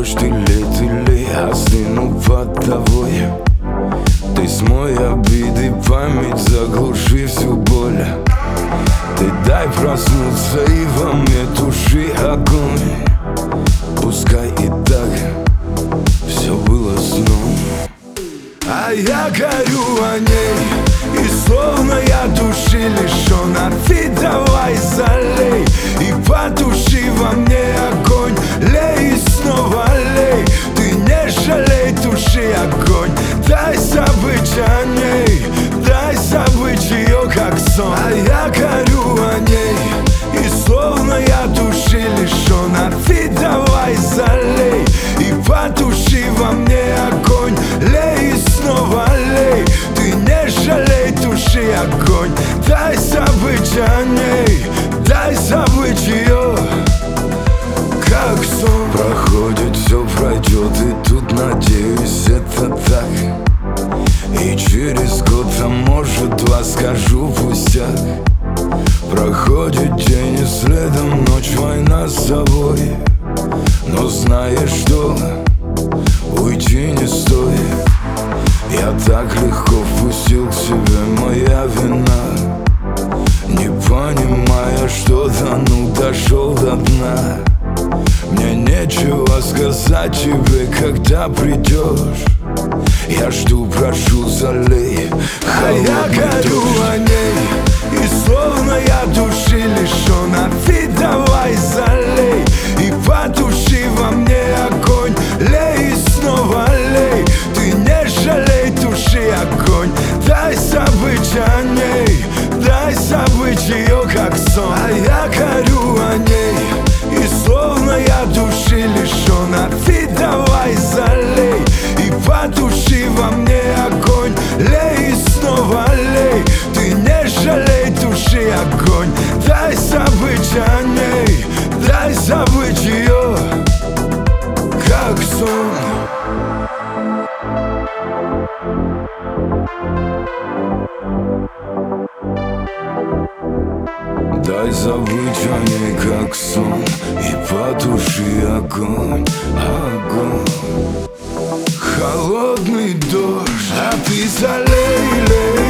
дождь, ты лей, остыну под тобой. Ты смой обиды, память, заглуши всю боль. Ты дай проснуться и во мне туши огонь. Пускай и так все было сном, а я горю о ней, и словно я души лишен. А ты давай залей и потуши во мне огонь. Лей и снова лей, ты не жалей, туши огонь. Дай забыть о ней, дай забыть ее как сон. А я горю о ней, и словно я души лишен. А ты давай залей и потуши во мне огонь. Лей и снова лей, ты не жалей, туши огонь. Дай забыть о ней, дай забыть ее как сон. Проходит, все пройдет, и тут, надеюсь, это так. И через год, а может два, скажу пустяк. Проходит день, и следом ночь, война с собой. Но знаешь что, уйти не стоит. Я так легко впустил к себе, моя вина, не понимая, что тону, дошел до дна. Мне нечего сказать тебе, когда придешь. Я жду, прошу, залей. А я горю о ней, и словно я души лишен. А ты давай залей и потуши во мне огонь. Лей и снова лей, ты не жалей, туши огонь. Дай забыть о ней, дай забыть ее как сон. А я горю о ней, и словно я души лишен. А ты давай залей и потуши во мне огонь. Лей и снова лей, ты не жалей, туши огонь. Дай забыть о ней, дай забыть ее как сон. Дай забыть о ней как сон, и потуши огонь, огонь. Холодный дождь, а ты залей, лей.